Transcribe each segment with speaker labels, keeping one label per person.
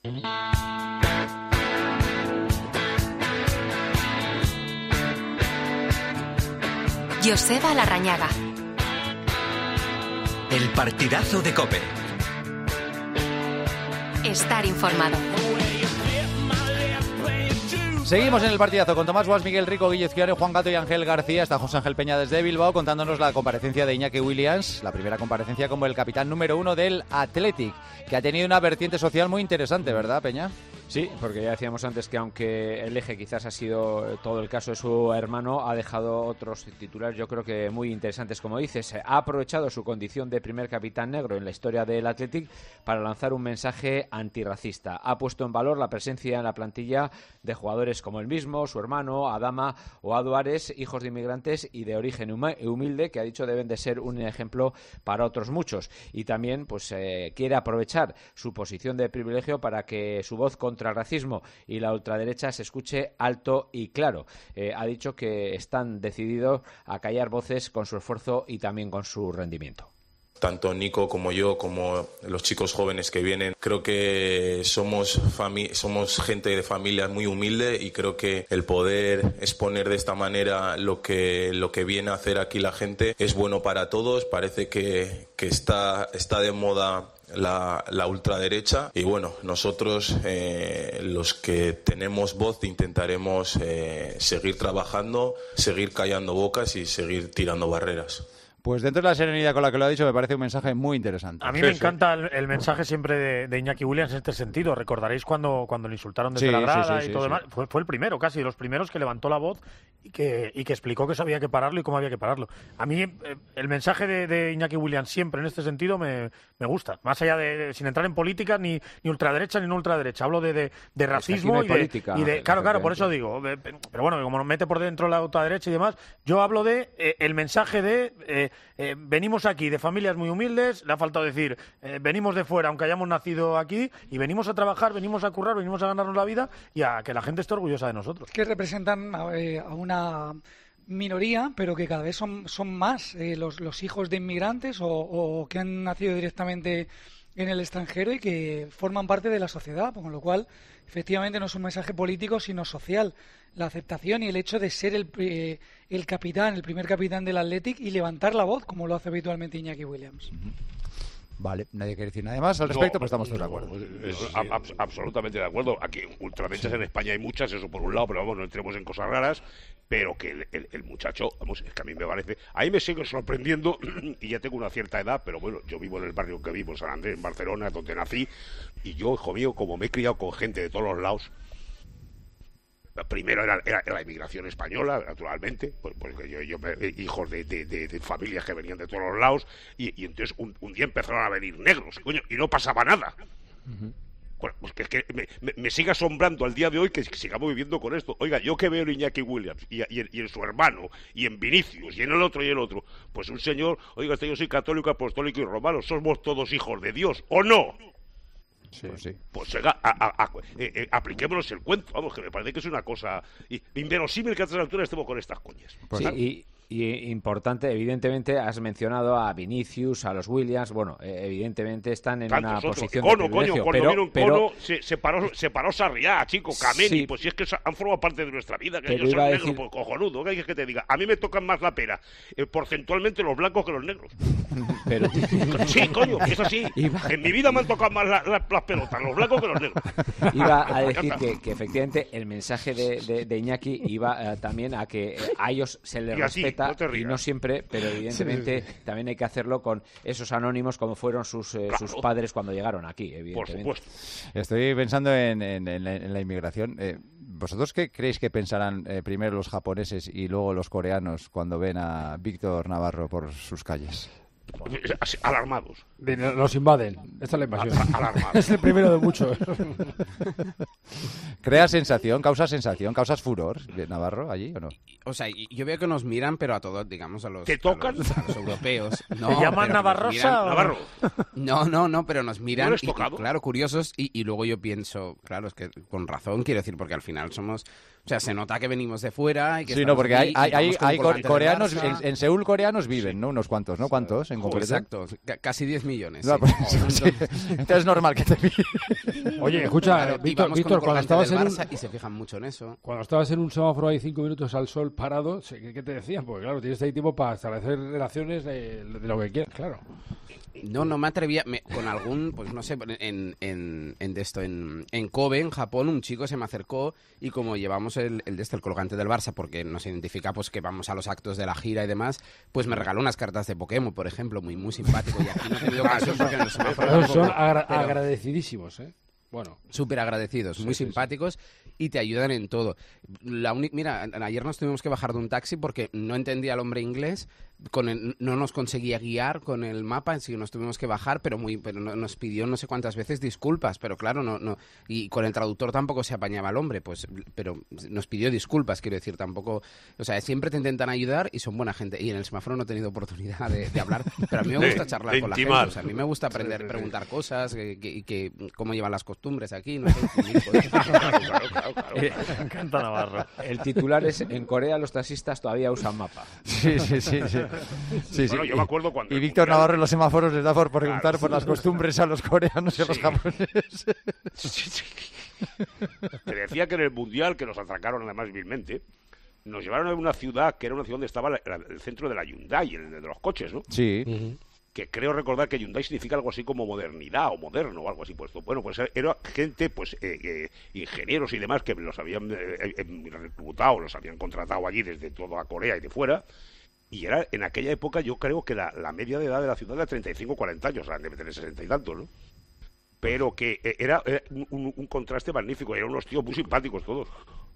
Speaker 1: Joseba Larrañaga.
Speaker 2: El partidazo de COPE.
Speaker 1: Estar informado.
Speaker 3: Seguimos en el partidazo con Tomás Guas, Miguel Rico, Guille Izquierdo, Juan Gato y Ángel García. Está José Ángel Peña desde Bilbao contándonos la comparecencia de Iñaki Williams, la primera comparecencia como el capitán número 1 del Athletic, que ha tenido una vertiente social muy interesante, ¿verdad, Peña?
Speaker 4: Sí, porque ya decíamos antes que aunque el eje quizás ha sido todo el caso de su hermano, ha dejado otros titulares yo creo que muy interesantes. Como dices, ha aprovechado su condición de primer capitán negro en la historia del Athletic para lanzar un mensaje antirracista. Ha puesto en valor la presencia en la plantilla de jugadores como él mismo, su hermano, Adama o Aduares, hijos de inmigrantes y de origen humilde, que ha dicho deben de ser un ejemplo para otros muchos. Y también pues quiere aprovechar su posición de privilegio para que su voz contra el racismo y la ultraderecha se escuche alto y claro. Ha dicho que están decididos a callar voces con su esfuerzo y también con su rendimiento.
Speaker 5: Tanto Nico como yo, como los chicos jóvenes que vienen, creo que somos gente de familia muy humilde y creo que el poder exponer de esta manera lo que viene a hacer aquí la gente es bueno para todos. Parece que está de moda la ultraderecha y bueno, nosotros los que tenemos voz intentaremos seguir trabajando, seguir callando bocas y seguir tirando barreras.
Speaker 3: Pues dentro de la serenidad con la que lo ha dicho me parece un mensaje muy interesante.
Speaker 6: A mí me encanta el mensaje siempre de Iñaki Williams en este sentido. Recordaréis cuando le insultaron desde la grada y todo demás. Fue el primero, casi de los primeros que levantó la voz y que explicó que eso había que pararlo y cómo había que pararlo. A mí el mensaje de Iñaki Williams siempre en este sentido me gusta. Más allá de sin entrar en política ni ultraderecha ni no ultraderecha. Hablo de racismo y de claro, por eso digo. Pero bueno, como nos mete por dentro la ultraderecha y demás, yo hablo de el mensaje de venimos aquí de familias muy humildes, le ha faltado decir venimos de fuera aunque hayamos nacido aquí y venimos a trabajar, venimos a currar, venimos a ganarnos la vida y a que la gente esté orgullosa de nosotros.
Speaker 7: Que representan a una minoría, pero que cada vez son más los hijos de inmigrantes o que han nacido directamente en el extranjero y que forman parte de la sociedad, con lo cual efectivamente no es un mensaje político sino social. La aceptación y el hecho de ser el primer capitán del Athletic y levantar la voz como lo hace habitualmente Iñaki Williams.
Speaker 3: Vale, nadie quiere decir nada más al respecto, pero estamos todos de acuerdo.
Speaker 8: Absolutamente de acuerdo. Aquí ultraderechas en España hay muchas, eso por un lado, pero vamos, no entremos en cosas raras, pero que el muchacho, vamos, es que a mí me parece, ahí me sigue sorprendiendo y ya tengo una cierta edad, pero bueno, yo vivo en el barrio que vivo, en San Andrés, en Barcelona, donde nací, y yo, hijo mío, como me he criado con gente de todos los lados. Primero era la inmigración española, naturalmente, porque yo hijos de familias que venían de todos los lados, y entonces un día empezaron a venir negros, coño, y no pasaba nada. Uh-huh. Bueno, pues que me sigue asombrando al día de hoy que sigamos viviendo con esto. Oiga, yo que veo en Iñaki Williams y en su hermano, y en Vinicius, y en el otro, pues un señor, oiga, yo soy católico, apostólico y romano, somos todos hijos de Dios, ¿o no?
Speaker 3: Sí.
Speaker 8: Pues venga, apliquémonos el cuento, vamos, que me parece que es una cosa inverosímil que a estas alturas estemos con estas coñas.
Speaker 4: Pues sí, y importante, evidentemente has mencionado a Vinicius, a los Williams, bueno, evidentemente están en una posición de privilegio.
Speaker 8: Cuando vino Cono, se paró Sarriá, chico, Kameni, sí, pues si es que han formado parte de nuestra vida, que ellos son negros, pues cojonudo, ¿qué hay que te diga? A mí me tocan más la pera, porcentualmente los blancos que los negros.
Speaker 4: Pero
Speaker 8: sí, coño, es así. En mi vida me han tocado más las pelotas, los blancos que los negros.
Speaker 4: Iba a decir que efectivamente el mensaje de Iñaki iba también a que a ellos se les respeta, y no siempre, pero evidentemente también hay que hacerlo con esos anónimos como fueron sus padres cuando llegaron aquí, evidentemente.
Speaker 8: Por supuesto.
Speaker 3: Estoy pensando en la inmigración. ¿Vosotros qué creéis que pensarán primero los japoneses y luego los coreanos cuando ven a Víctor Navarro por sus calles?
Speaker 8: Alarmados.
Speaker 9: Los invaden. Esta es la invasión.
Speaker 8: Alarmados.
Speaker 9: Es el primero de muchos.
Speaker 3: ¿Crea sensación, causas furor Navarro allí o no?
Speaker 10: O sea, yo veo que nos miran, pero a todos, digamos, a los europeos. No,
Speaker 6: ¿te llaman Navarrosa o
Speaker 8: Navarro?
Speaker 10: No, pero nos miran,
Speaker 8: ¿No eres tocado?
Speaker 10: Claro, curiosos, y luego yo pienso, claro, es que con razón, quiero decir, porque al final somos... O sea, se nota que venimos de fuera y que
Speaker 3: sí, no, porque hay coreanos, en Seúl coreanos viven, ¿no? Unos cuantos, ¿no? ¿Cuántos en concreto.
Speaker 10: Exacto, casi 10 millones.
Speaker 3: No,
Speaker 10: Sí.
Speaker 3: pues, sí. Entonces es normal que te pillen.
Speaker 9: Oye, escucha,
Speaker 10: Claro, y
Speaker 9: Víctor,
Speaker 10: vamos con el
Speaker 9: cuando estabas
Speaker 10: del
Speaker 9: en un...
Speaker 10: Barça y se fijan mucho en eso.
Speaker 9: Cuando estabas en un semáforo ahí 5 minutos al sol parado, ¿qué te decían? Porque claro, tienes ahí tiempo para establecer relaciones de lo que quieras, claro.
Speaker 10: No me atrevía, con algún, pues no sé, en Kobe, en Japón, un chico se me acercó y como llevamos el colgante del Barça, porque nos identifica pues que vamos a los actos de la gira y demás, pues me regaló unas cartas de Pokémon, por ejemplo, muy simpático. Y aquí no he tenido ocasión porque en el semáforo
Speaker 9: Son
Speaker 10: pero
Speaker 9: agradecidísimos, ¿eh? Bueno,
Speaker 10: súper agradecidos, muy simpáticos y te ayudan en todo. Mira, ayer nos tuvimos que bajar de un taxi porque no entendía el hombre inglés, no nos conseguía guiar con el mapa, así que nos tuvimos que bajar, pero nos pidió no sé cuántas veces disculpas, pero claro, no y con el traductor tampoco se apañaba el hombre, pero nos pidió disculpas, quiero decir, tampoco, o sea, siempre te intentan ayudar y son buena gente. Y en el semáforo no he tenido oportunidad de hablar, pero a mí me gusta charlar con la gente, o sea, a mí me gusta aprender, preguntar cosas, cómo llevan las costumbres aquí, no sé.
Speaker 8: Claro.
Speaker 6: Me encanta Navarro.
Speaker 4: El titular es: en Corea los taxistas todavía usan mapa.
Speaker 3: Sí.
Speaker 8: Bueno, yo me acuerdo cuando...
Speaker 3: Y Víctor Navarro en los semáforos les da por preguntar por las costumbres a los coreanos y a los japoneses.
Speaker 8: Sí. Te decía que en el Mundial, que nos atracaron además vilmente, nos llevaron a una ciudad que era una ciudad donde estaba el centro de la Hyundai, el de los coches, ¿no?
Speaker 3: Sí.
Speaker 8: Que creo recordar que Hyundai significa algo así como modernidad o moderno o algo así puesto. Bueno, pues era gente, pues ingenieros y demás que los habían reclutado, los habían contratado allí desde toda Corea y de fuera. Y era en aquella época, yo creo que la media de edad de la ciudad era 35 40 años, o sea, debe tener 60 y tantos, ¿no? Pero que era un contraste magnífico, eran unos tíos muy simpáticos todos.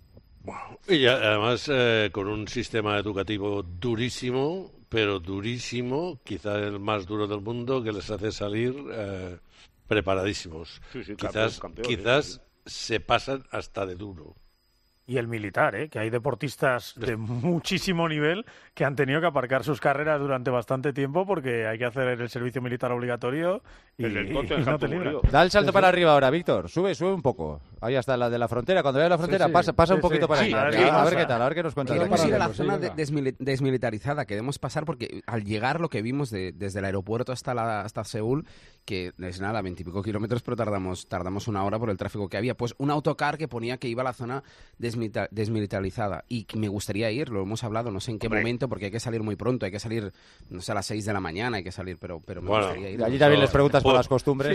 Speaker 11: Y además con un sistema educativo durísimo, pero durísimo, quizá el más duro del mundo, que les hace salir preparadísimos.
Speaker 8: Sí,
Speaker 11: Quizás se pasan hasta de duro.
Speaker 6: Y el militar, que hay deportistas de muchísimo nivel que han tenido que aparcar sus carreras durante bastante tiempo porque hay que hacer el servicio militar obligatorio y no te libran.
Speaker 3: Da el salto para arriba ahora, Víctor. Sube un poco. Ahí hasta la de la frontera. Cuando veas la frontera, pasa un poquito para allá. A ver qué tal, a ver qué nos cuentas.
Speaker 10: Queremos ir a la zona desmilitarizada. Queremos pasar porque al llegar lo que vimos desde el aeropuerto hasta Seúl, que es nada, 20 y pico kilómetros, pero tardamos una hora por el tráfico que había. Pues un autocar que ponía que iba a la zona desmilitarizada. Y me gustaría ir, lo hemos hablado, no sé en qué momento, porque hay que salir muy pronto, hay que salir, no sé, a las 6 de la mañana, hay que salir, pero me gustaría ir.
Speaker 3: Allí también les preguntas por las costumbres.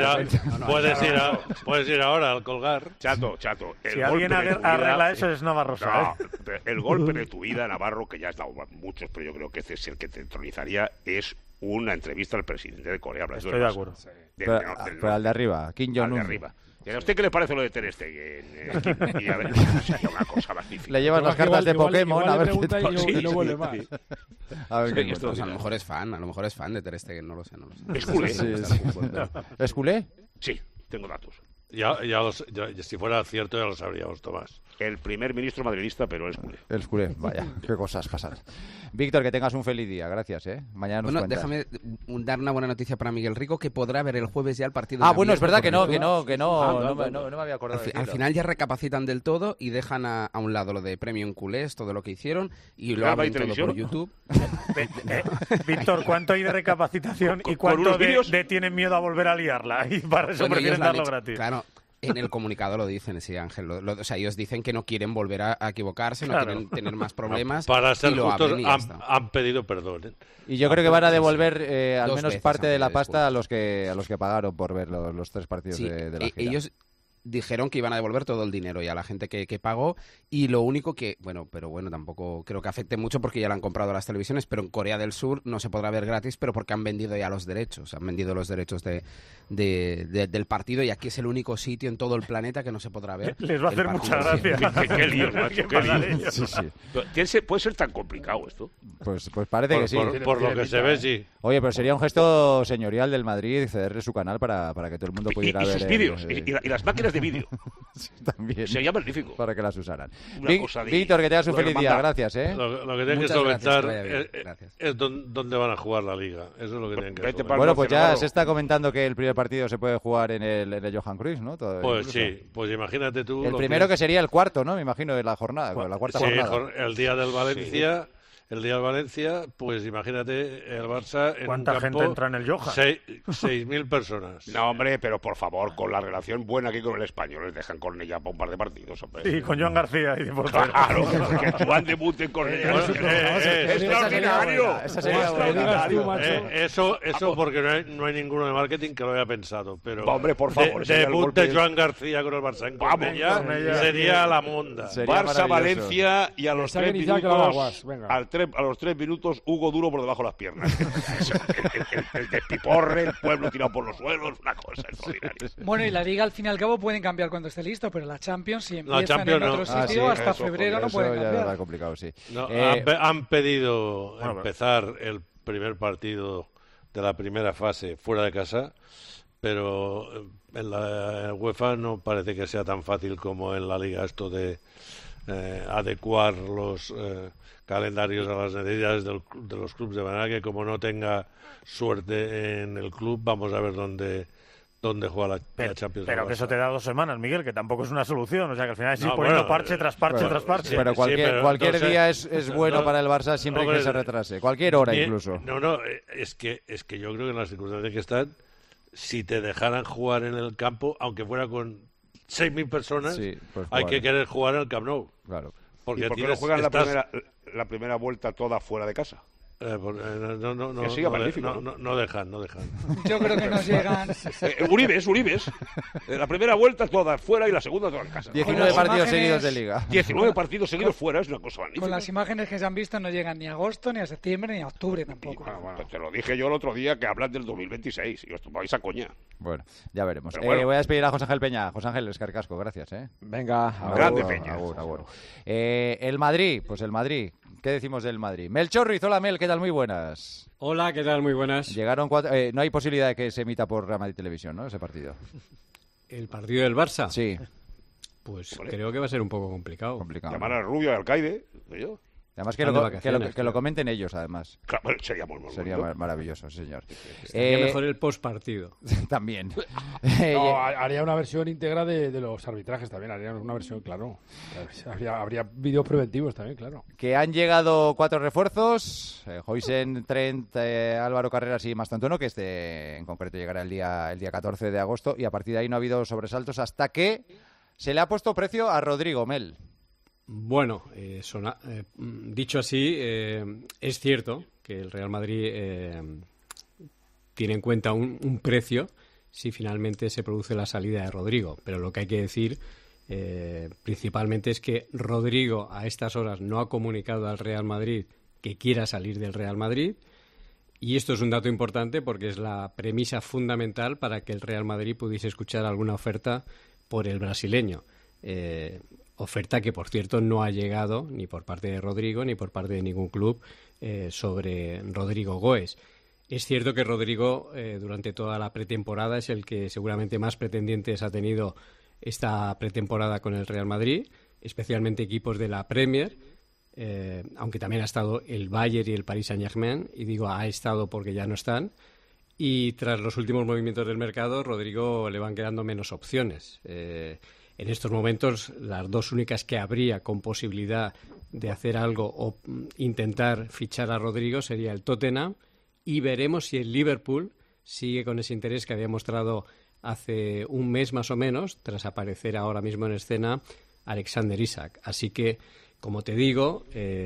Speaker 11: Puedes ir ahora al colgar.
Speaker 8: Chato.
Speaker 6: Si alguien arregla eso es Navarro.
Speaker 8: El golpe de tu vida, Navarro, que ya has dado muchos, pero yo creo que ese es el que te entronizaría, es una entrevista al presidente de Corea.
Speaker 6: Estoy de acuerdo.
Speaker 3: Pero al de arriba, Kim Jong-un.
Speaker 8: ¿Y a usted qué le parece lo de Ter Stegen? Y a ver, sería una cosa magnífica.
Speaker 3: Le llevas las cartas de Pokémon a ver qué tal.
Speaker 9: Y no vuelve más.
Speaker 3: A ver qué
Speaker 10: pues a lo mejor es fan de Ter Stegen, no lo sé.
Speaker 8: ¿Es culé?
Speaker 3: ¿Es culé?
Speaker 8: Sí, tengo datos.
Speaker 11: Si fuera cierto ya lo sabríamos, Tomás.
Speaker 8: El primer ministro madridista, pero es culé.
Speaker 3: El culé, vaya, qué cosas pasan. Víctor, que tengas un feliz día, gracias, Mañana nos cuentas.
Speaker 10: Déjame dar una buena noticia para Miguel Rico, que podrá ver el jueves ya el partido.
Speaker 3: Bueno, es verdad que no me había acordado.
Speaker 10: Al final ya recapacitan del todo y dejan a un lado lo de Premium Culés, todo lo que hicieron, y lo abren todo por YouTube.
Speaker 6: Víctor, ¿cuánto hay de recapacitación y cuánto de tienen miedo a volver a liarla? Y para eso prefieren darlo gratis.
Speaker 10: Claro. En el comunicado lo dicen, sí, Ángel. O sea, ellos dicen que no quieren volver a equivocarse, no quieren tener más problemas.
Speaker 11: Para ser justos, han pedido perdón.
Speaker 3: Y yo creo que van a devolver al menos parte de la pasta a los que pagaron por ver los 3 partidos de la gira.
Speaker 10: Ellos dijeron que iban a devolver todo el dinero y a la gente que pagó, y lo único que, pero tampoco creo que afecte mucho porque ya lo han comprado las televisiones, pero en Corea del Sur no se podrá ver gratis, pero porque han vendido ya los derechos, del partido, y aquí es el único sitio en todo el planeta que no se podrá ver.
Speaker 6: Les va a hacer mucha gracia.
Speaker 8: Qué líos, macho, qué líos. ¿Puede ser tan complicado esto?
Speaker 3: Pues parece que sí.
Speaker 11: Por lo que se ve, sí.
Speaker 3: Oye, pero sería un gesto señorial del Madrid cederle su canal para que todo el mundo pudiera ver
Speaker 8: sus vídeos y las máquinas de vídeo.
Speaker 3: Sí, también.
Speaker 8: Sería magnífico.
Speaker 3: Para que las usaran.
Speaker 8: Víctor,
Speaker 3: que tengas un feliz día. Gracias,
Speaker 11: Lo que tienen que solventar es dónde van a jugar la Liga. Eso es lo que tienen que solventar.
Speaker 3: Bueno, pues ya se está comentando que el primer partido se puede jugar en el Johan Cruyff, ¿no?
Speaker 11: Pues sí, pues imagínate tú.
Speaker 3: El primero que sería el cuarto, ¿no? Me imagino, de la jornada, la cuarta jornada.
Speaker 11: El día del Valencia. el día del Valencia, pues imagínate el Barça en
Speaker 6: ¿Cuánta
Speaker 11: un campo,
Speaker 6: gente entra en el Johan?
Speaker 11: 6.000 personas.
Speaker 8: No, hombre, pero por favor, con la relación buena aquí con el Español, les dejan Cornellá para un par de partidos, hombre.
Speaker 6: Sí, con Joan García.
Speaker 8: Claro, que Juan debute en Cornellá. ¡Extraordinario!
Speaker 11: Eso porque no hay ninguno de marketing que lo haya pensado, pero
Speaker 8: hombre, por favor,
Speaker 11: debut de Joan García con el Barça en Cornellá sería la monda.
Speaker 8: Barça-Valencia y a los 3 minutos a los 3 minutos Hugo Duro por debajo de las piernas. el despiporre, el pueblo tirado por los suelos, una cosa extraordinaria.
Speaker 7: Bueno, y la Liga al fin y al cabo pueden cambiar cuando esté listo, pero la Champions si empiezan en otro sitio hasta febrero no pueden cambiar.
Speaker 3: Ya complicado, sí.
Speaker 11: No, han pedido empezar el primer partido de la primera fase fuera de casa, pero en la UEFA no parece que sea tan fácil como en la Liga esto de adecuar los calendarios a las necesidades de los clubes, de manera que como no tenga suerte en el club, vamos a ver dónde juega la Champions.
Speaker 6: Pero que eso te da 2 semanas, Miguel, que tampoco es una solución. O sea, que al final es ir poniendo parche tras parche tras parche.
Speaker 3: Sí, pero cualquier día es bueno para el Barça siempre que se retrase. Cualquier hora incluso.
Speaker 11: Es que yo creo que en las circunstancias que están, si te dejaran jugar en el campo, aunque fuera con 6.000 personas, hay que querer jugar en el Camp Nou.
Speaker 3: Claro.
Speaker 8: Porque ¿y por qué no juegan la primera vuelta toda fuera de casa?
Speaker 11: No dejan.
Speaker 7: Yo creo que no llegan.
Speaker 8: Uribes. La primera vuelta toda fuera y la segunda toda en casa.
Speaker 3: 19 partidos seguidos de Liga.
Speaker 8: 19 partidos seguidos fuera, es una cosa magnífica.
Speaker 7: Con las imágenes que se han visto no llegan ni a agosto, ni a septiembre, ni a octubre tampoco.
Speaker 8: Bueno, te lo dije yo el otro día que hablan del 2026 y os tomáis a coña.
Speaker 3: Bueno, ya veremos. Voy a despedir a José Ángel Peña. José Ángel Escarcasco, gracias.
Speaker 4: Venga,
Speaker 8: grande Peña.
Speaker 3: Agur. El Madrid, ¿qué decimos del Madrid? Mel Chorriz, hola Mel, ¿qué tal? Muy buenas.
Speaker 12: Hola, ¿qué tal? Muy buenas.
Speaker 3: Llegaron 4... no hay posibilidad de que se emita por Real Madrid Televisión, ¿no? Ese partido.
Speaker 12: ¿El partido del Barça?
Speaker 3: Sí.
Speaker 12: Pues creo que va a ser un poco complicado.
Speaker 8: Llamar al Rubio, al alcaide, yo.
Speaker 3: Además que lo comenten ellos, además.
Speaker 8: Claro, sería
Speaker 3: maravilloso, señor.
Speaker 12: Estaría mejor el postpartido.
Speaker 3: También.
Speaker 9: Haría una versión íntegra de los arbitrajes también. Haría una versión, claro. Habría vídeos preventivos también, claro.
Speaker 3: Que han llegado 4 refuerzos. Huijsen, Trent, Álvaro Carreras y Mastantuono, que en concreto llegará el día 14 de agosto. Y a partir de ahí no ha habido sobresaltos hasta que se le ha puesto precio a Rodrigo, Mel.
Speaker 12: Bueno, dicho así, es cierto que el Real Madrid tiene en cuenta un precio si finalmente se produce la salida de Rodrigo, pero lo que hay que decir principalmente es que Rodrigo a estas horas no ha comunicado al Real Madrid que quiera salir del Real Madrid, y esto es un dato importante porque es la premisa fundamental para que el Real Madrid pudiese escuchar alguna oferta por el brasileño. Oferta que, por cierto, no ha llegado ni por parte de Rodrigo ni por parte de ningún club sobre Rodrigo Goes. Es cierto que Rodrigo, durante toda la pretemporada, es el que seguramente más pretendientes ha tenido esta pretemporada con el Real Madrid, especialmente equipos de la Premier, aunque también ha estado el Bayern y el Paris Saint-Germain, y digo ha estado porque ya no están. Y tras los últimos movimientos del mercado, Rodrigo le van quedando menos opciones. En estos momentos, las dos únicas que habría con posibilidad de hacer algo o intentar fichar a Rodrigo sería el Tottenham, y veremos si el Liverpool sigue con ese interés que había mostrado hace un mes más o menos, tras aparecer ahora mismo en escena Alexander Isak. Así que, como te digo,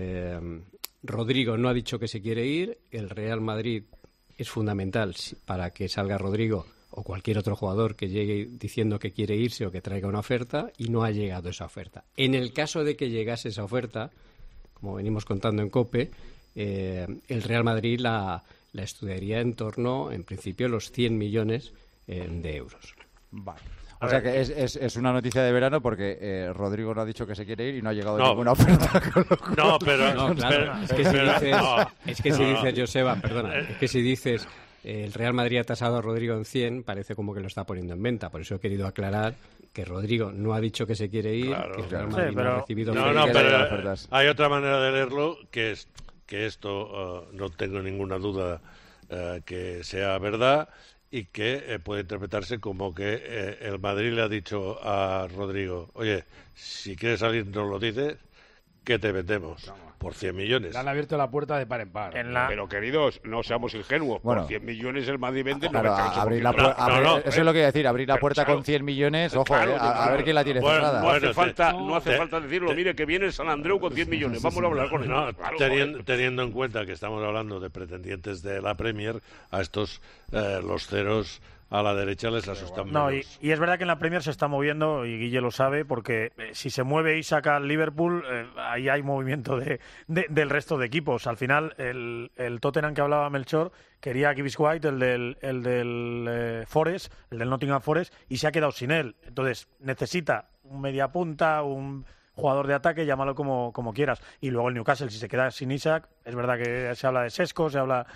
Speaker 12: Rodrigo no ha dicho que se quiere ir. El Real Madrid es fundamental para que salga Rodrigo o cualquier otro jugador que llegue diciendo que quiere irse o que traiga una oferta, y no ha llegado esa oferta. En el caso de que llegase esa oferta, como venimos contando en COPE, el Real Madrid la estudiaría en torno, en principio, los 100 millones de euros.
Speaker 3: Vale. O sea que es una noticia de verano porque Rodrigo no ha dicho que se quiere ir y no ha llegado ninguna oferta.
Speaker 12: No, claro. Es que si dices, Joseba, perdona, es que si dices el Real Madrid ha tasado a Rodrigo en 100, parece como que lo está poniendo en venta. Por eso he querido aclarar que Rodrigo no ha dicho que se quiere ir, que el Real Madrid no ha recibido
Speaker 11: ofertas. Hay otra manera de leerlo, que es que esto no tengo ninguna duda que sea verdad, y que puede interpretarse como que el Madrid le ha dicho a Rodrigo: oye, si quieres salir nos lo dices, ¿qué te vendemos? Por 100 millones.
Speaker 9: Le han abierto la puerta de par en par.
Speaker 8: Pero, queridos, no seamos ingenuos.
Speaker 3: Bueno,
Speaker 8: por 100 millones el Madrid vende
Speaker 3: claro,
Speaker 8: 98%.
Speaker 3: Eso es lo que iba a decir, abrir la puerta con 100 millones, ojo, a ver quién la tiene cerrada.
Speaker 8: No hace falta decirlo. Mire, que viene el San Andreu con 100 millones. Vamos a hablar con él.
Speaker 11: Teniendo en cuenta que estamos hablando de pretendientes de la Premier, a estos los ceros a la derecha les asustan menos.
Speaker 6: Y es verdad que en la Premier se está moviendo, y Guille lo sabe, porque si se mueve Isak al Liverpool, ahí hay movimiento del resto de equipos. Al final, el Tottenham que hablaba Melchor quería a Gibbs White, el del Forest, el del Nottingham Forest, y se ha quedado sin él. Entonces, necesita un mediapunta, un jugador de ataque, llámalo como quieras. Y luego el Newcastle, si se queda sin Isak, es verdad que se habla de Sesco, se habla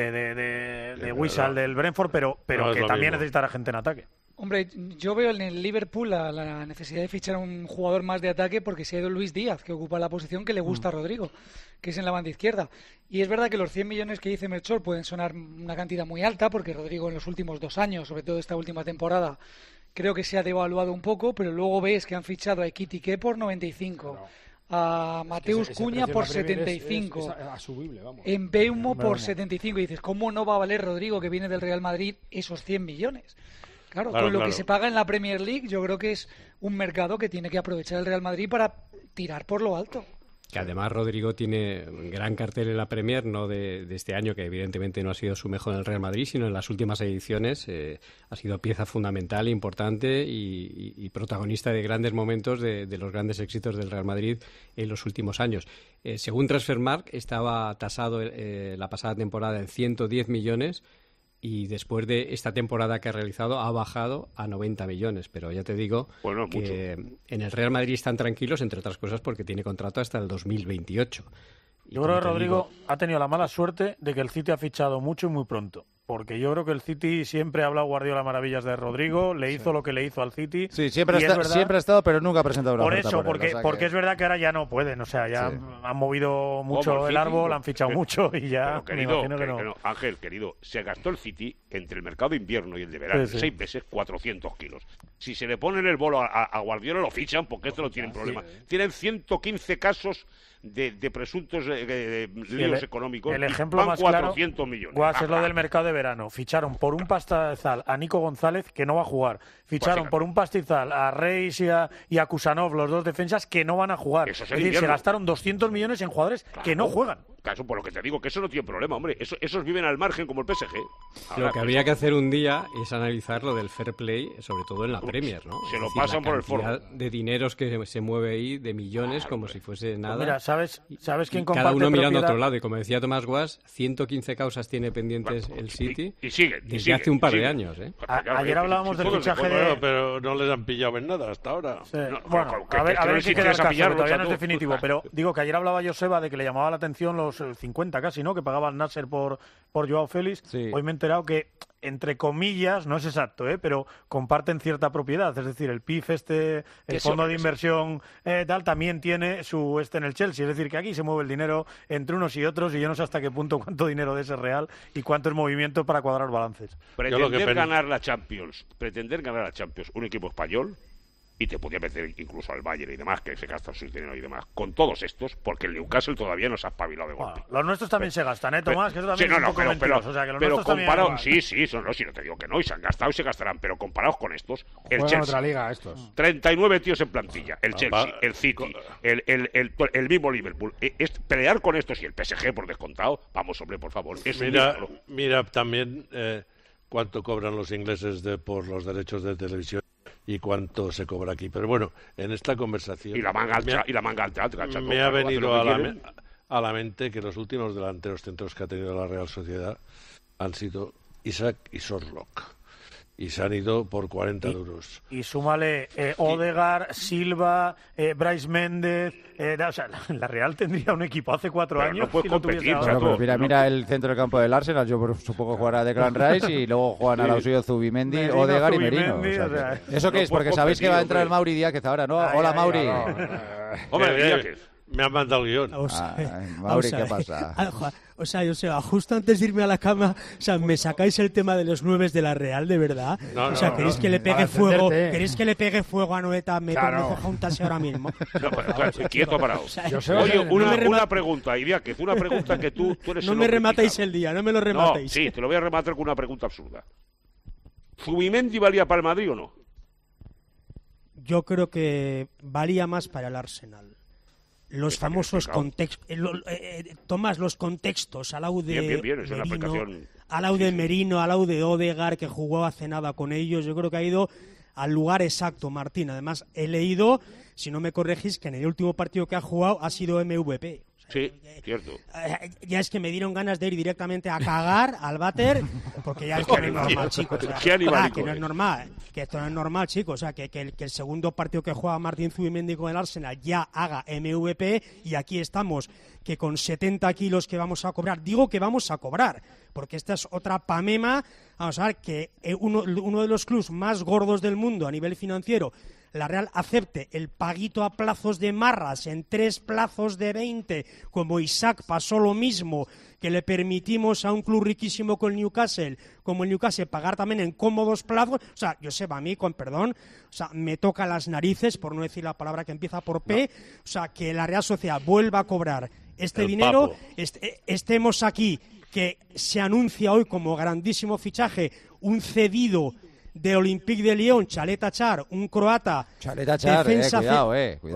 Speaker 6: de Wissal, del Brentford, pero que también necesitará gente en ataque.
Speaker 7: Hombre, yo veo en el Liverpool la necesidad de fichar a un jugador más de ataque porque se ha ido Luis Díaz, que ocupa la posición que le gusta a Rodrigo, que es en la banda izquierda. Y es verdad que los 100 millones que dice Melchor pueden sonar una cantidad muy alta, porque Rodrigo en los últimos 2 años, sobre todo esta última temporada, creo que se ha devaluado un poco, pero luego ves que han fichado a Ekitike por 95, a Mateus Cunha por 75,
Speaker 9: es asumible, vamos.
Speaker 7: en Beumo por 75, y dices, ¿cómo no va a valer Rodrigo, que viene del Real Madrid, esos 100 millones? Claro, con lo que se paga en la Premier League, yo creo que es un mercado que tiene que aprovechar el Real Madrid para tirar por lo alto.
Speaker 12: Que además Rodrigo tiene un gran cartel en la Premier, no de este año, que evidentemente no ha sido su mejor en el Real Madrid, sino en las últimas ediciones. Ha sido pieza fundamental, importante y protagonista de grandes momentos de los grandes éxitos del Real Madrid en los últimos años. Según Transfermarkt, estaba tasado la pasada temporada en 110 millones y después de esta temporada que ha realizado ha bajado a 90 millones. Pero ya te digo que en el Real Madrid están tranquilos, entre otras cosas, porque tiene contrato hasta el 2028.
Speaker 6: Yo creo que Rodrigo ha tenido la mala suerte de que el City ha fichado mucho y muy pronto. Porque yo creo que el City siempre ha hablado Guardiola maravillas de Rodrigo, le hizo lo que le hizo al City.
Speaker 3: Sí, siempre ha estado, pero nunca ha presentado una oferta
Speaker 6: por eso, porque es verdad que ahora ya no pueden. O sea, ya han movido mucho el árbol, han fichado mucho y ya me imagino que no.
Speaker 8: Ángel, querido, se gastó el City entre el mercado de invierno y el de verano, 6 meses, 400 kilos. Si se le ponen el bolo a Guardiola, lo fichan porque esto no tienen problema. Tienen 115 casos de presuntos líos económicos.
Speaker 6: El ejemplo más
Speaker 8: 400
Speaker 6: claro,
Speaker 8: millones.
Speaker 6: Guas, es lo del mercado de verano. Ficharon por un pastizal a Nico González, que no va a jugar. Ficharon por un pastizal a Reis y a Kusanov, los dos defensas, que no van a jugar. Es decir, se gastaron 200 millones en jugadores que no juegan.
Speaker 8: Claro, por lo que te digo, que eso no tiene problema, hombre. Esos viven al margen como el PSG.
Speaker 12: Ahora, lo que habría que hacer un día es analizar lo del fair play, sobre todo en la Premier, ¿no?
Speaker 8: Se lo pasan por el foro.
Speaker 12: De dineros que se mueve ahí, de millones, como si fuese nada.
Speaker 6: Mira, ¿sabes quién comparte
Speaker 12: cada uno mirando
Speaker 6: propiedad?
Speaker 12: a otro lado, y como decía Tomás Guas, 115 causas tiene pendientes el City
Speaker 8: y sigue,
Speaker 12: desde hace un par de años.
Speaker 6: Ayer hablábamos del fichaje de...
Speaker 11: Pero no les han pillado en nada hasta ahora.
Speaker 6: Sí. Bueno, a ver si queda el caso, que todavía no es definitivo. Pero digo que ayer hablaba Joseba de que le llamaba la atención los 50 casi, ¿no? Que pagaba el Nasser por Joao Félix. Sí. Hoy me he enterado que, entre comillas, no es exacto, pero comparten cierta propiedad. Es decir, el PIF el fondo de inversión tal, también tiene su en el Chelsea. Es decir, que aquí se mueve el dinero entre unos y otros, y yo no sé hasta qué punto cuánto dinero de ese es real y cuánto es movimiento para cuadrar balances.
Speaker 8: Pretender ganar la Champions, un equipo español, y te podía meter incluso al Bayern y demás, que se gastan su dinero y demás, con todos estos, porque el Newcastle todavía no se ha espabilado de golpe.
Speaker 6: Los nuestros también se gastan, Tomás, que eso también es un poco mentiroso. O sea, que los nuestros
Speaker 8: comparado,
Speaker 6: también...
Speaker 8: Sí, no te digo que no, y se han gastado y se gastarán, pero comparados con estos, el
Speaker 9: Juegan
Speaker 8: Chelsea,
Speaker 9: otra liga estos.
Speaker 8: 39 tíos en plantilla, el Chelsea, el City, el mismo Liverpool, pelear con estos y el PSG por descontado, vamos, hombre, por favor.
Speaker 11: Mira también cuánto cobran los ingleses por los derechos de televisión y cuánto se cobra aquí. Pero bueno, en esta conversación...
Speaker 8: Y la manga alta.
Speaker 11: Me ha venido a la mente que los últimos delanteros centros que ha tenido la Real Sociedad han sido Isak y Sorlock. Y se han ido por 40 duros.
Speaker 6: Y súmale Odegaard, Silva, Bryce Méndez... o sea, la Real tendría un equipo hace 4 años.
Speaker 8: No puedes competir,
Speaker 3: mira el centro del campo del Arsenal. Yo supongo que jugará Declan Rice y luego juegan a Araujo, Zubimendi, Odegaard y Merino. ¿Eso qué es? Porque sabéis que va a entrar el Mauri Diáquez ahora, ¿no? Hola, Mauri.
Speaker 8: Hombre,
Speaker 11: Me han mandado el guión.
Speaker 3: Mauri, ¿qué pasa?
Speaker 13: O sea, Joseba, justo antes de irme a la cama, o sea, me sacáis el tema de los 9 de la Real, de verdad. ¿Queréis que le pegue fuego? ¿Queréis que le pegue fuego a Noeta? Me cojo un tase ahora mismo.
Speaker 8: Quieto, parado. Oye, una pregunta, Idiáquez, una pregunta que tú eres.
Speaker 13: No me rematéis el día, no me lo rematéis.
Speaker 8: No, sí, te lo voy a rematar con una pregunta absurda. ¿Zubimendi valía para el Madrid o no?
Speaker 13: Yo creo que valía más para el Arsenal. Los famosos contextos, Tomás, los contextos, al lado de Merino, al lado de Odegaard, que jugó hace nada con ellos, yo creo que ha ido al lugar exacto, Martín. Además, he leído, si no me corregís, que en el último partido que ha jugado ha sido MVP.
Speaker 8: Sí, cierto.
Speaker 13: Ya es que me dieron ganas de ir directamente a cagar al váter, porque ya es que no es normal, chicos. Que no es normal, que esto no es normal, chicos. O sea, que el segundo partido que juega Martín Zubimendi con el Arsenal ya haga MVP, y aquí estamos, que con 70 kilos que vamos a cobrar, digo que vamos a cobrar, porque esta es otra pamema. Vamos a ver, que uno de los clubes más gordos del mundo a nivel financiero, la Real, acepte el paguito a plazos de marras en 3 plazos de 20, como Isaac pasó lo mismo, que le permitimos a un club riquísimo con Newcastle, como el Newcastle, pagar también en cómodos plazos. O sea, Joseba, a mí, con perdón, o sea, me toca las narices, por no decir la palabra que empieza por P, o sea, que la Real Sociedad vuelva a cobrar este dinero, estemos aquí, que se anuncia hoy como grandísimo fichaje un cedido de Olympique de Lyon, Chalet Achar, un croata.
Speaker 3: Chalet Achar, cuidado.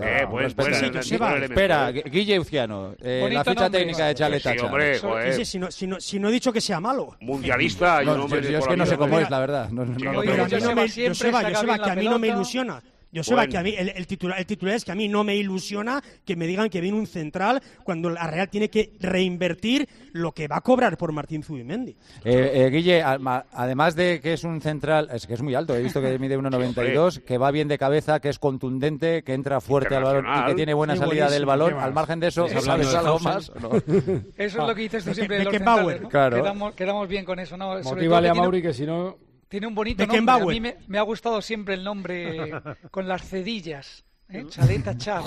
Speaker 6: Espera,
Speaker 3: Guille Uciano, la ficha técnica de Chalet Achar.
Speaker 13: Si no he dicho que sea malo.
Speaker 8: Mundialista.
Speaker 3: Yo es que no sé cómo es, la verdad.
Speaker 13: Joseba, que a mí no me ilusiona. Joseba, que a mí el titular es que a mí no me ilusiona que me digan que viene un central cuando la Real tiene que reinvertir lo que va a cobrar por Martín Zubimendi.
Speaker 3: Guille, además de que es un central, es que es muy alto, he visto que mide 1,92, que va bien de cabeza, que es contundente, que entra fuerte al balón y que tiene buena salida del balón. Al margen de eso, ¿sabes algo más? ¿No?
Speaker 7: Eso es lo que dices tú siempre de los centrales, ¿no?
Speaker 3: Claro.
Speaker 7: Quedamos bien con eso, ¿no?
Speaker 9: Motívale a Mauri, que si no...
Speaker 7: Tiene un bonito nombre. A mí me ha gustado siempre el nombre con las cedillas. Chalet Achar.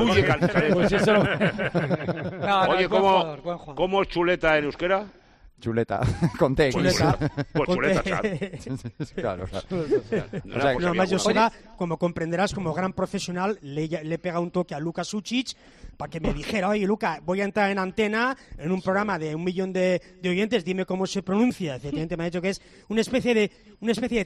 Speaker 8: Oye, ¿cómo es chuleta en euskera?
Speaker 3: Chuleta, con T.
Speaker 8: Chuleta. Pues chuleta, Char.
Speaker 3: Claro.
Speaker 13: Además, Joseba, como comprenderás, como gran profesional, le pega un toque a Luka Sučić para que me dijera, oye, Luka, voy a entrar en antena en un programa de 1 millón de oyentes, dime cómo se pronuncia. Efectivamente me ha dicho que es una especie de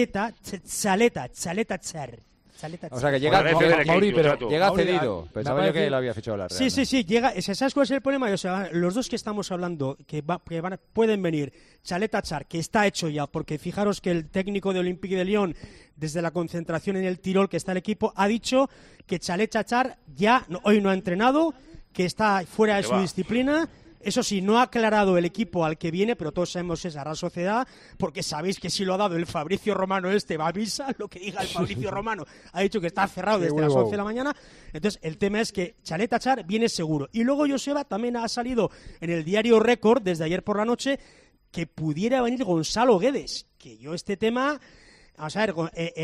Speaker 13: TZ, Chalet Achar.
Speaker 3: O sea que llega Mauri, pero llega cedido. Pensaba yo que lo había fichado la Real.
Speaker 13: Sí, llega. ¿Sabes cuál es el problema? O sea, los dos que estamos hablando, pueden venir, Chalet Achar, que está hecho ya, porque fijaros que el técnico de Olympique de Lyon, desde la concentración en el Tirol, que está el equipo, ha dicho que Chalet Achar hoy no ha entrenado, que está fuera de su disciplina. Eso sí, no ha aclarado el equipo al que viene, pero todos sabemos es la Real Sociedad, porque sabéis que si lo ha dado el Fabricio Romano va a misa, lo que diga el Fabricio Romano. Ha dicho que está cerrado desde las 11 de la mañana. Entonces, el tema es que Chalet Achar viene seguro. Y luego Joseba también ha salido en el diario Récord, desde ayer por la noche, que pudiera venir Gonzalo Guedes. Que yo este tema... Vamos a ver,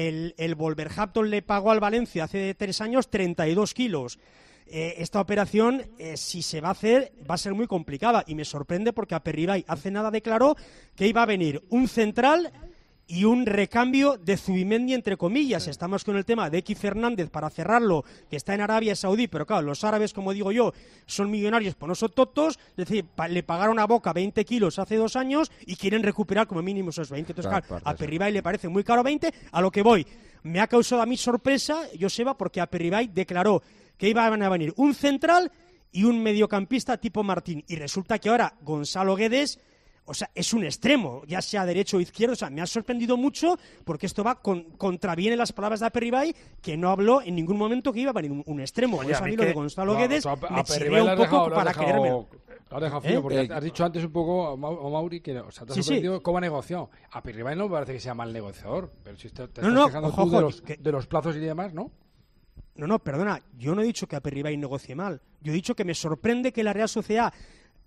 Speaker 13: el Wolverhampton le pagó al Valencia hace 3 años 32 kilos. Esta operación, si se va a hacer, va a ser muy complicada, y me sorprende porque Aperribay hace nada declaró que iba a venir un central y un recambio de Zubimendi, entre comillas. Estamos con el tema de X Fernández para cerrarlo, que está en Arabia Saudí, pero claro, los árabes, como digo yo, son millonarios, pues no son tontos, es decir, le pagaron a Boca 20 kilos hace 2 años y quieren recuperar como mínimo esos 20. Entonces, claro, a Aperribay le parece muy caro 20, a lo que voy. Me ha causado a mí sorpresa, Joseba, porque Aperribay declaró que iban a venir un central y un mediocampista tipo Martín. Y resulta que ahora Gonzalo Guedes, o sea, es un extremo, ya sea derecho o izquierdo. O sea, me ha sorprendido mucho porque esto contraviene las palabras de Aperribay, que no habló en ningún momento que iba a venir un extremo. Oye, a mí lo de Gonzalo Guedes me chirrió un poco para creerme.
Speaker 9: Lo has dejado frío, porque has dicho antes un poco, Mauri, que te has sorprendido cómo ha negociado. Aperribay no me parece que sea mal negociador, pero si te estás quejando de los plazos y demás, ¿no?
Speaker 13: No, perdona, yo no he dicho que Aperribay negocie mal. Yo he dicho que me sorprende que la Real Sociedad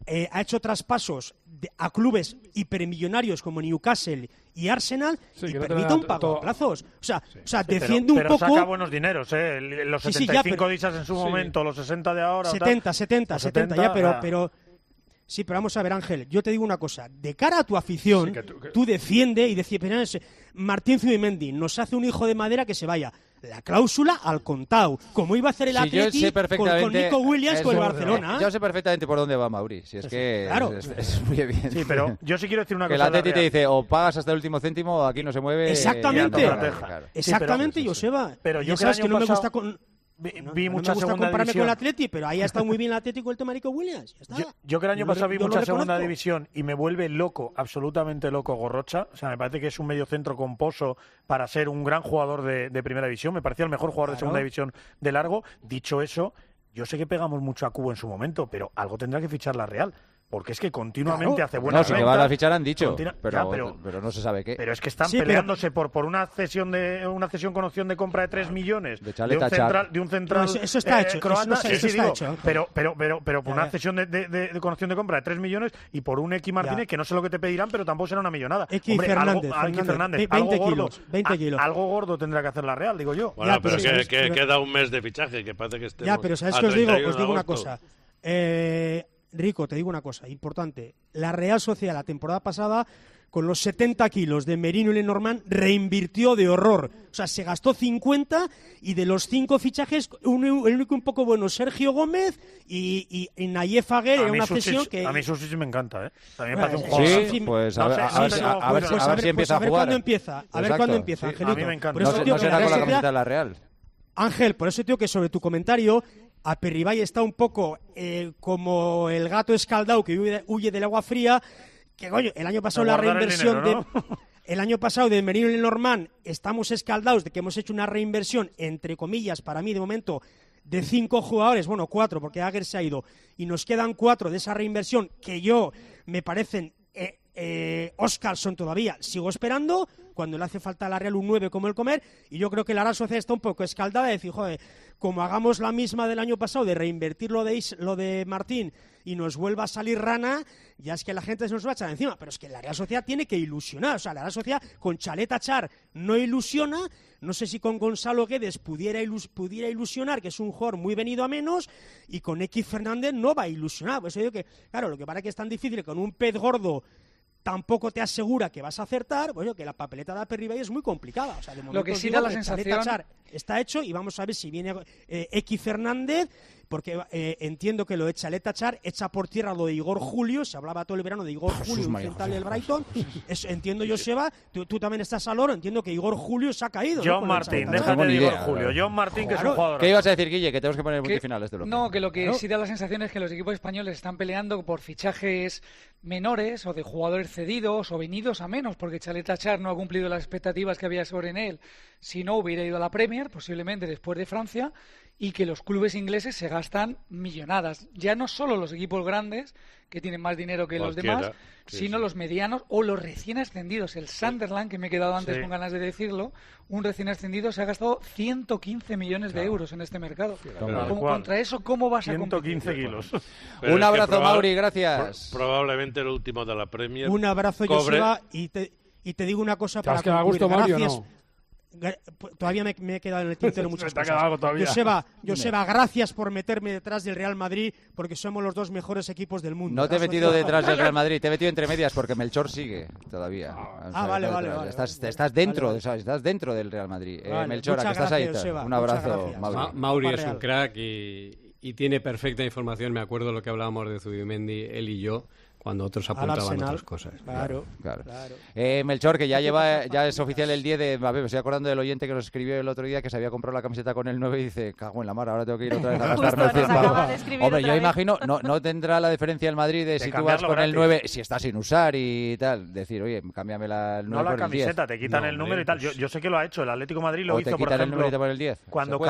Speaker 13: ha hecho traspasos a clubes hipermillonarios como Newcastle y Arsenal y permite un pago a plazos. O sea, defiende un poco...
Speaker 6: Pero saca buenos dineros, los 75 disas en su momento, los 60 de ahora...
Speaker 13: 70 ya, pero... Sí, pero vamos a ver, Ángel, yo te digo una cosa. De cara a tu afición, tú defiende y decís, Martín Zubimendi nos hace un hijo de madera que se vaya. La cláusula al contado, como iba a hacer el Atleti con Nico Williams con el Barcelona.
Speaker 3: Yo sé perfectamente por dónde va Mauri, si es que
Speaker 13: claro.
Speaker 3: es muy evidente.
Speaker 6: Sí, pero yo sí quiero decir una
Speaker 3: cosa. Que el Atleti te dice, o pagas hasta el último céntimo o aquí no se mueve.
Speaker 13: Exactamente,
Speaker 3: claro.
Speaker 13: Exactamente, Joseba.
Speaker 6: Pero yo
Speaker 13: sabes que no me gusta
Speaker 6: vi mucha segunda
Speaker 13: compararme
Speaker 6: división
Speaker 13: con el Atleti, pero ahí ha estado muy bien el Atleti con el tema de Nico Williams.
Speaker 6: Yo que el año pasado vi mucha segunda división y me vuelve loco, absolutamente loco Gorrocha. O sea, me parece que es un mediocentro composo para ser un gran jugador de primera división. Me parecía el mejor jugador de segunda división de largo. Dicho eso, yo sé que pegamos mucho a Cubo en su momento, pero algo tendrá que fichar la Real. Porque es que continuamente hace buenas
Speaker 3: ventas. No, si que van a fichar han dicho, pero no se sabe qué.
Speaker 6: Pero es que están peleándose por una cesión con opción de compra de 3 millones de un central
Speaker 13: eso está hecho,
Speaker 6: croata.
Speaker 13: Eso está hecho.
Speaker 6: Pero por una cesión con opción de compra de 3 millones y por un X Martínez que no sé lo que te pedirán, pero tampoco será una millonada.
Speaker 13: X Fernández, 20 kilos.
Speaker 6: Algo gordo tendrá que hacer la Real, digo yo.
Speaker 11: Bueno, pero que queda un mes de fichaje, que parece que estemos.
Speaker 13: Ya, pero ¿sabes qué os digo una cosa. Rico, te digo una cosa importante. La Real Sociedad la temporada pasada, con los 70 kilos de Merino y Lenormand, reinvirtió de horror. O sea, se gastó 50 y de los 5 fichajes, el único un poco bueno, Sergio Gómez y Nayef Aguer, era una cesión que...
Speaker 6: A mí Susi sí me encanta, ¿eh? También me parece un jugador.
Speaker 3: Sí, pues a ver si empieza a jugar.
Speaker 13: A ver cuándo empieza, Angelito.
Speaker 6: A mí me encanta.
Speaker 3: No será con la camiseta de la Real.
Speaker 13: Ángel, por eso digo que sobre tu comentario... Aperribay está un poco como el gato escaldado que huye del agua fría, que coño, el año pasado la reinversión el año pasado de Merino y Lenormand estamos escaldados de que hemos hecho una reinversión, entre comillas, para mí de momento, de 5 jugadores, bueno, 4, porque Aguer se ha ido, y nos quedan 4 de esa reinversión que me parecen Oscarson todavía, sigo esperando, cuando le hace falta a la Real un 9 como el Comer, y yo creo que la Real Sociedad está un poco escaldada de decir, joder, como hagamos la misma del año pasado de reinvertir lo de Martín y nos vuelva a salir rana, ya es que la gente se nos va a echar encima, pero es que la Real Sociedad tiene que ilusionar, o sea, la Real Sociedad con Chalet Achar no ilusiona, no sé si con Gonzalo Guedes pudiera ilusionar, que es un jugador muy venido a menos, y con X Fernández no va a ilusionar, por eso digo que, claro, lo que parece que es tan difícil con un pez gordo tampoco te asegura que vas a acertar, bueno, que la papeleta de Aperribay es muy complicada. O sea, de momento
Speaker 7: lo que sí da la sensación
Speaker 13: está hecho y vamos a ver si viene X Fernández, porque entiendo que lo de Chalet Achar echa por tierra lo de Igor Julio, se hablaba todo el verano de Igor Julio, un central del Brighton. Entiendo, Joseba, tú también estás al oro, entiendo que Igor Julio se ha caído.
Speaker 6: John Martín, déjate de Igor Julio. John Martín, que es un jugador.
Speaker 3: ¿Qué ibas a decir, Guille? Que tenemos que poner multifinales de bloque.
Speaker 7: No, que lo que sí da la sensación es que los equipos españoles están peleando por fichajes menores o de jugadores cedidos o venidos a menos, porque Chalet Achar no ha cumplido las expectativas que había sobre él si no hubiera ido a la Premier, posiblemente después de Francia, y que los clubes ingleses se gastan millonadas. Ya no solo los equipos grandes, que tienen más dinero que los demás, sino los medianos o los recién ascendidos. El Sunderland, que me he quedado antes con ganas de decirlo, un recién ascendido se ha gastado 115 millones de euros en este mercado. Contra eso, ¿cómo vas a competir?
Speaker 6: 115 kilos.
Speaker 3: Un abrazo, Mauri, gracias.
Speaker 11: Probablemente el último de la Premier.
Speaker 13: Un abrazo, Joseba, y te digo una cosa para
Speaker 9: concluir. ¿Te has quedado a gusto, Mauri, o no?
Speaker 13: Todavía me he quedado en el tintero muchas cosas. Joseba, gracias por meterme detrás del Real Madrid, porque somos los 2 mejores equipos del mundo.
Speaker 3: No te he metido detrás del Real Madrid, te he metido entre medias porque Melchor sigue todavía.
Speaker 13: Vale.
Speaker 3: Estás dentro, estás dentro del Real Madrid. Melchor, que estás ahí.
Speaker 13: Joseba,
Speaker 3: un abrazo, Mauri.
Speaker 12: Mauri es un crack y tiene perfecta información. Me acuerdo de lo que hablábamos de Zubimendi, él y yo, cuando otros apuntaban otras cosas.
Speaker 3: Claro. Melchor, que ya es oficial el 10 de... A ver, me estoy acordando del oyente que nos escribió el otro día que se había comprado la camiseta con el 9 y dice, cago en la mar, ahora tengo que ir otra vez a gastarme. Hombre, yo imagino, no tendrá la diferencia el Madrid de si tú vas con el 9, si está sin usar y tal, decir, oye, cámbiame el 9
Speaker 6: no la
Speaker 3: por
Speaker 6: camiseta,
Speaker 3: el 10.
Speaker 6: Te quitan el número y tal. Yo sé que lo ha hecho, el Atlético de Madrid lo hizo, por ejemplo,
Speaker 3: el número por el 10.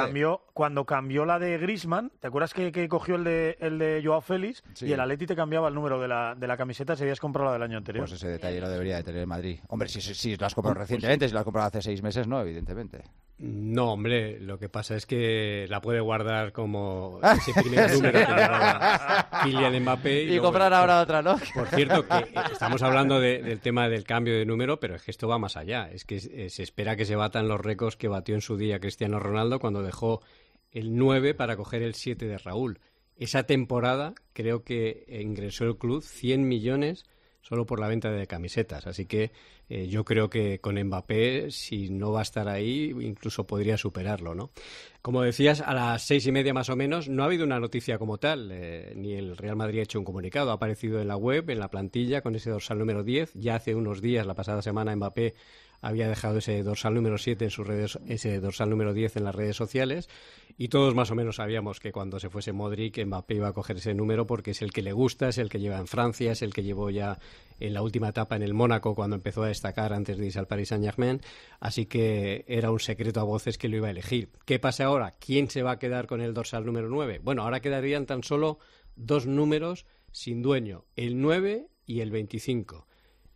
Speaker 6: Cuando cambió la de Griezmann, ¿te acuerdas que cogió el de Joao Félix? Sí. Y el Atleti te cambiaba el número de la camiseta si habías comprado la del año anterior.
Speaker 3: Pues ese detalle lo debería de tener el Madrid. Hombre, si lo has comprado recientemente, si lo has comprado hace 6 meses, no, evidentemente.
Speaker 12: No, hombre, lo que pasa es que la puede guardar como ese primer número que llevaba Kylian Mbappé.
Speaker 3: Y comprar ahora otra, ¿no?
Speaker 12: Por cierto, que estamos hablando del tema del cambio de número, pero es que esto va más allá. Es que se espera que se batan los récords que batió en su día Cristiano Ronaldo cuando dejó el 9 para coger el 7 de Raúl. Esa temporada creo que ingresó el club 100 millones solo por la venta de camisetas. Así que yo creo que con Mbappé, si no va a estar ahí, incluso podría superarlo, ¿no? Como decías, a las 6:30 más o menos no ha habido una noticia como tal, ni el Real Madrid ha hecho un comunicado. Ha aparecido en la web, en la plantilla, con ese dorsal número 10. Ya hace unos días, la pasada semana, Mbappé había dejado ese dorsal número 7 en sus redes, ese dorsal número 10 en las redes sociales, y todos más o menos sabíamos que cuando se fuese Modric, Mbappé iba a coger ese número porque es el que le gusta, es el que lleva en Francia, es el que llevó ya en la última etapa en el Mónaco cuando empezó a destacar antes de irse al Paris Saint-Germain, así que era un secreto a voces que lo iba a elegir. ¿Qué pasa ahora? ¿Quién se va a quedar con el dorsal número 9? Bueno, ahora quedarían tan solo 2 números sin dueño, el 9 y el 25.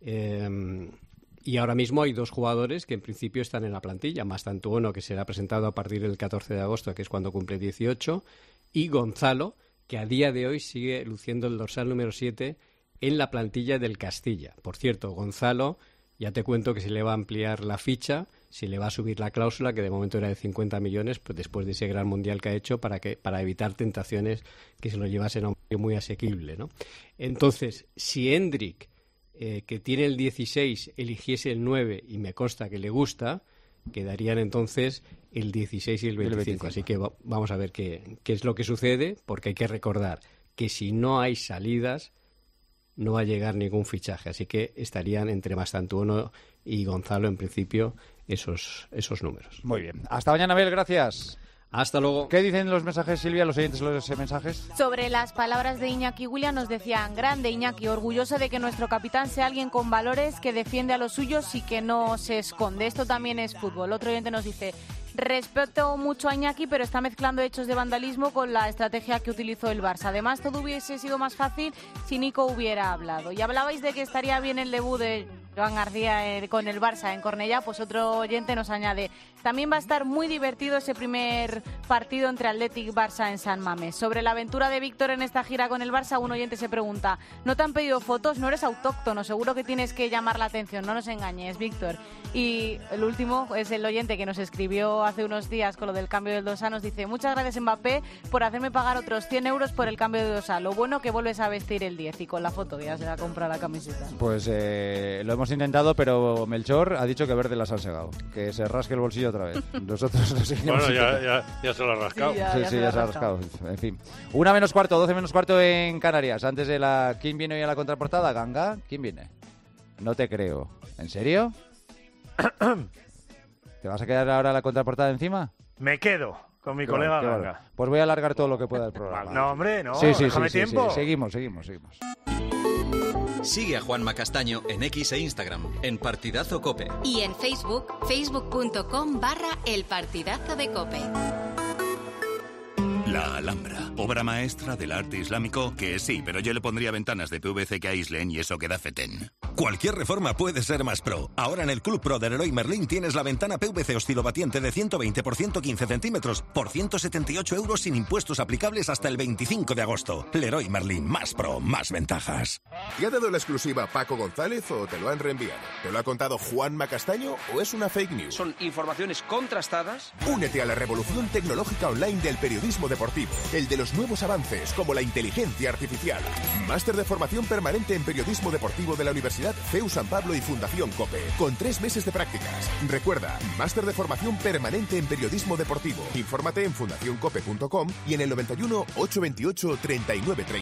Speaker 12: Y ahora mismo hay 2 jugadores que en principio están en la plantilla, Mastantuono, que será presentado a partir del 14 de agosto, que es cuando cumple 18, y Gonzalo, que a día de hoy sigue luciendo el dorsal número 7 en la plantilla del Castilla. Por cierto, Gonzalo, ya te cuento que se le va a ampliar la ficha, se le va a subir la cláusula, que de momento era de 50 millones, pues después de ese gran mundial que ha hecho, para evitar tentaciones que se lo llevasen a un precio muy asequible, ¿no? Entonces, si Endrick, que tiene el 16, eligiese el 9 y me consta que le gusta, quedarían entonces el 16 y el 25. Así que vamos a ver qué es lo que sucede, porque hay que recordar que si no hay salidas no va a llegar ningún fichaje. Así que estarían entre Mastantuono y Gonzalo en principio esos números.
Speaker 3: Muy bien. Hasta mañana, Abel. Gracias.
Speaker 12: Hasta luego.
Speaker 3: ¿Qué dicen los mensajes, Silvia, los oyentes los mensajes?
Speaker 14: Sobre las palabras de Iñaki Williams nos decían: grande Iñaki, orgulloso de que nuestro capitán sea alguien con valores, que defiende a los suyos y que no se esconde. Esto también es fútbol. Otro oyente nos dice: respeto mucho a Iñaki, pero está mezclando hechos de vandalismo con la estrategia que utilizó el Barça. Además, todo hubiese sido más fácil si Nico hubiera hablado. Y hablabais de que estaría bien el debut de Joan García con el Barça en Cornellá, pues otro oyente nos añade: también va a estar muy divertido ese primer partido entre Athletic Barça en San Mamés. Sobre la aventura de Víctor en esta gira con el Barça, un oyente se pregunta: ¿no te han pedido fotos? No eres autóctono, seguro que tienes que llamar la atención, no nos engañes, Víctor. Y el último es el oyente que nos escribió hace unos días con lo del cambio del dorsal, nos dice: muchas gracias, Mbappé, por hacerme pagar otros 100 euros por el cambio de dorsal. Lo bueno que vuelves a vestir el 10, y con la foto ya se va a comprar la camiseta.
Speaker 3: Pues lo hemos intentado, pero Melchor ha dicho que verde las han segado, que se rasque el bolsillo otra vez. Nosotros lo seguimos.
Speaker 11: Bueno, ya se lo ha rascado.
Speaker 3: Sí, ya se lo ha rascado. En fin. 1 menos cuarto, 12 menos cuarto en Canarias. Antes de la... ¿Quién viene hoy a la contraportada? ¿Ganga? ¿Quién viene? No te creo. ¿En serio? ¿Te vas a quedar ahora la contraportada encima?
Speaker 6: Me quedo con mi colega Ganga.
Speaker 3: Pues voy a alargar todo lo que pueda el programa.
Speaker 6: No, hombre, no.
Speaker 3: Sí,
Speaker 6: déjame tiempo.
Speaker 3: Sí. Seguimos.
Speaker 2: Sigue a Juanma Castaño en X e Instagram, en Partidazo COPE.
Speaker 1: Y en Facebook, facebook.com/El Partidazo de COPE.
Speaker 15: La Alhambra, obra maestra del arte islámico que sí, pero yo le pondría ventanas de PVC que aíslen y eso queda fetén.
Speaker 16: Cualquier reforma puede ser más pro. Ahora en el Club Pro de Leroy Merlin tienes la ventana PVC oscilobatiente de 120 por 115 centímetros por 178 euros sin impuestos aplicables hasta el 25 de agosto. Leroy Merlin, más pro, más ventajas.
Speaker 17: ¿Te ha dado la exclusiva Paco González o te lo han reenviado? ¿Te lo ha contado Juanma Castaño o es una fake news?
Speaker 18: Son informaciones contrastadas.
Speaker 17: Únete a la revolución tecnológica online del periodismo deportivo, el de los nuevos avances como la inteligencia artificial. Máster de formación permanente en periodismo deportivo de la Universidad CEU San Pablo y Fundación COPE, con 3 meses de prácticas. Recuerda, máster de formación permanente en periodismo deportivo. Infórmate en fundacioncope.com y en el 91 828 3930.